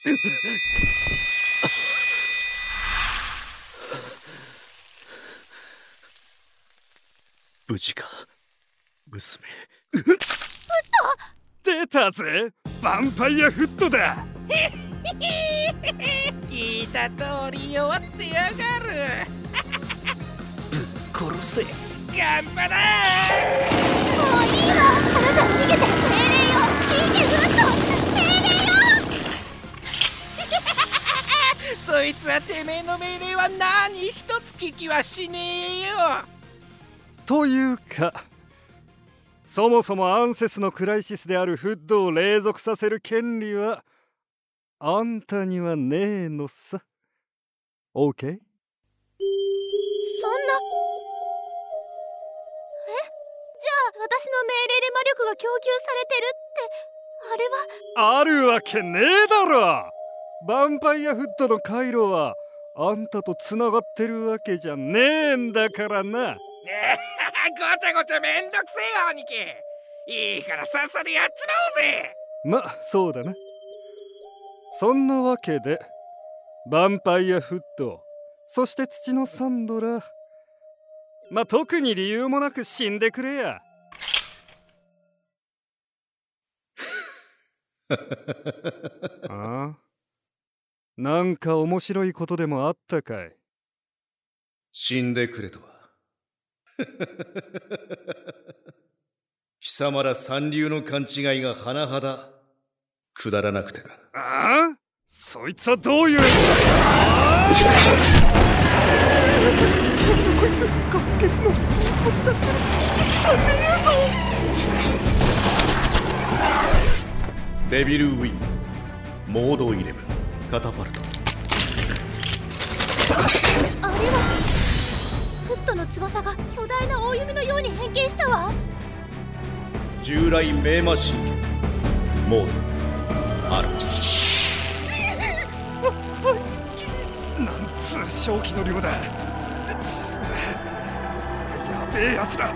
無事か、娘。 フット出たぜ、ヴァンパイアフットだ。 聞いた通り弱ってやがる。 ぶっ殺せ。 頑張れ。 もういいわ、あなたは逃げて。命令よ、逃げフット、命令よ。 そいつはてめえの命令は何一つ聞きはしねえよ。 というか、そもそもアンセスのクライシスであるフッドを隷属させる権利はあんたにはねえのさ。 OK？ そんな。じゃあ私の命令で魔力が供給されてるって、あれは。 あるわけねえだろ。ヴァンパイアフットの回路はあんたとつながってるわけじゃねえんだからな。 ごちゃごちゃめんどくせえよ兄貴。いいからさっさとやっちまおうぜ。 ま、そうだな。そんなわけでヴァンパイアフット、そして土のサンドラ、ま、特に理由もなく死んでくれや。ああ、なんか面白いことでもあったかい？ 死んでくれとは。貴様ら三流の勘違いが甚だくだらなくてな。 ああ、そいつはどういう。 こいつガス欠の突出する足んねえぞ。 デビルウィンモード11カタパルト。 あれはフットの翼が巨大な大弓のように変形したわ。 従来名魔神経モードアル。 なんつう正気の量だ。やべえやつだ。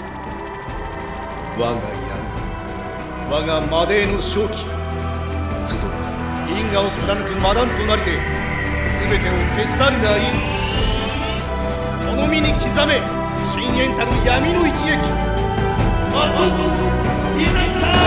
我が闇、我が魔帝の正気、集い因果を貫く魔弾となりて全てを消さるがいい。その身に刻め深淵たる闇の一撃。マッドディザスター。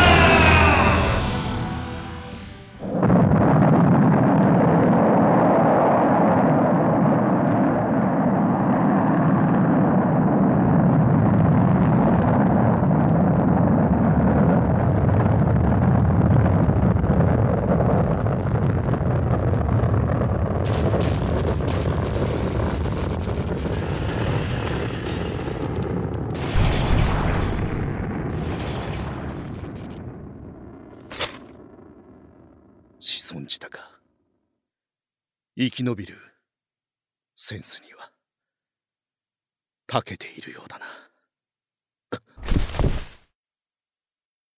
子孫じたか。生き延びるセンスには長けているようだな。